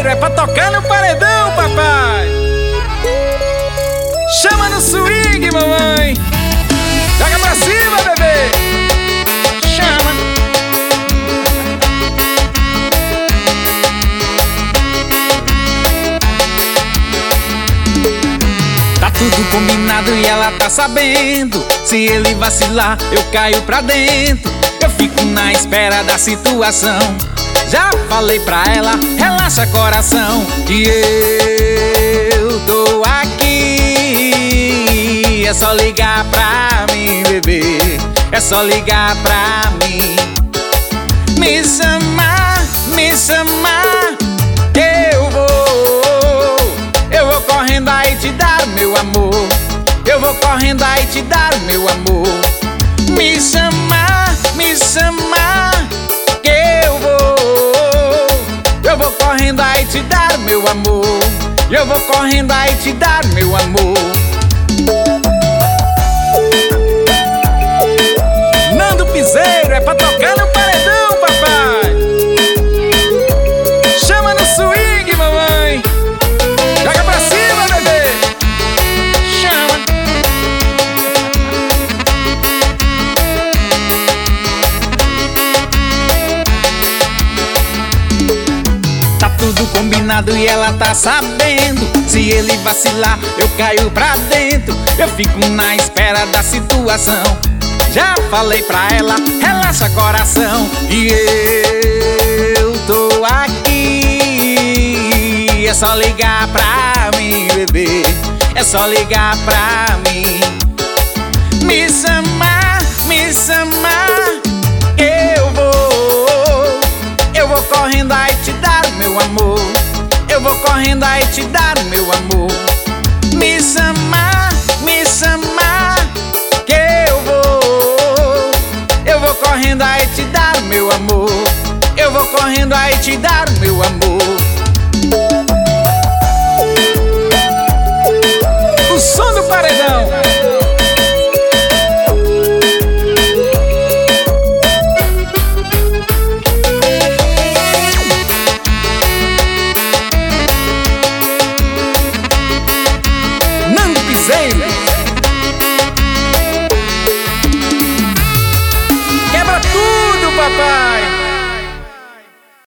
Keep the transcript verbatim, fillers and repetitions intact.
Piseiro é pra tocar no paredão, papai. Chama no swing, mamãe. Joga pra cima, bebê. Chama. Tá tudo combinado e ela tá sabendo. Se ele vacilar, eu caio pra dentro. Eu fico na espera da situação. Já falei pra ela, relaxa coração, que eu tô aqui. É só ligar pra mim, bebê. É só ligar pra mim. Me chamar, me chamar, eu vou. Eu vou correndo aí te dar meu amor. Eu vou correndo aí te dar meu amor. Me chamar, me chamar, que eu vou. Eu vou correndo aí te dar meu amor. Eu vou correndo aí te dar meu amor. Nando Piseiro é pra tocar no paredão, papai. Chama no swing, mamãe. Joga pra cima, bebê. Chama. Tá tudo combinado e ela tá sabendo. Se ele vacilar, eu caio pra dentro. Eu fico na espera da situação. Já falei pra ela, relaxa coração, e eu tô aqui. É só ligar pra mim, bebê. É só ligar pra mim. Me chamar, me chamar, eu vou. Eu vou correndo aí te dar meu amor. Eu vou correndo aí te dar meu amor. Me chamar, me chamar, que eu vou. Eu vou correndo aí te dar meu amor. Eu vou correndo aí te dar meu amor. O som do paredão. Nando Piseiro.